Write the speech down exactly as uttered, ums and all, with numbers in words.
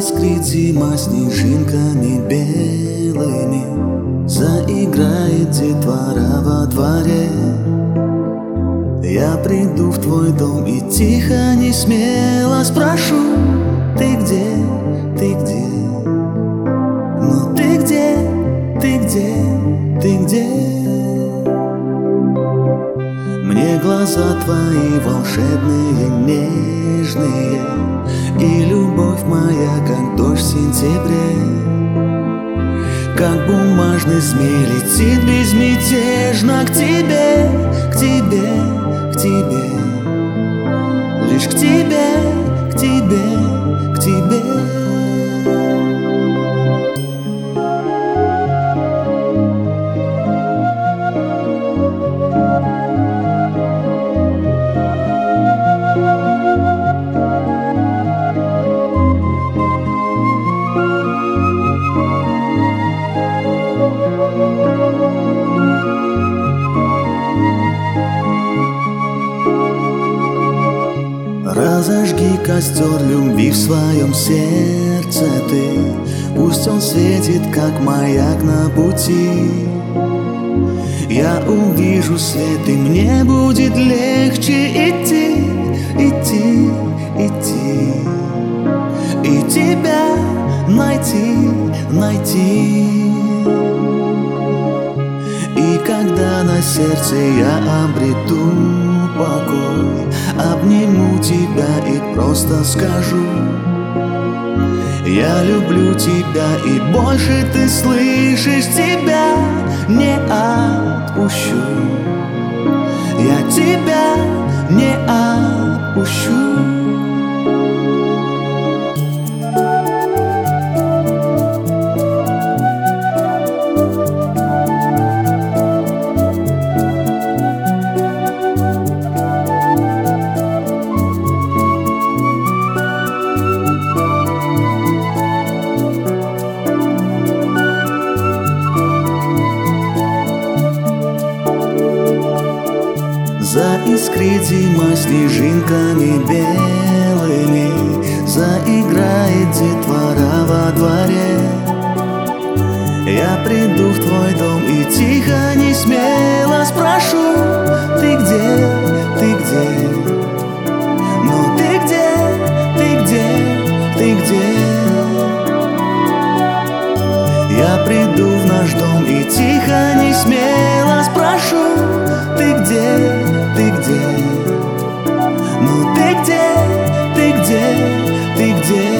Заискрит зима снежинками белыми, заиграет детвора во дворе. Я приду в твой дом и тихо, не смело спрошу: ты где, ты где? Ну ты где, ты где, ты где? Мне глаза твои волшебные, нежные, и любовь моя, как дождь в сентябре. Как бумажный змей летит безмятежно к тебе, к тебе, к тебе, лишь к тебе, к тебе, к тебе. Разожги костер любви в своем сердце ты, пусть он светит, как маяк на пути. Я увижу свет, и мне будет легче идти, идти, идти, и тебя найти, найти. И когда на сердце я обрету покой, обниму тебя и просто скажу: я люблю тебя, и больше ты слышишь, тебя не отпущу. Я тебя не отпущу. Заискрит зима снежинками белыми, заиграет детвора во дворе. Я приду в твой дом и тихо, не смело спрошу: ты где, ты где? Ну ты где, ты где, ты где? Я приду в наш дом и тихо, не смело спрошу: ты где, ты где? Ну ты где, ты где, ты где?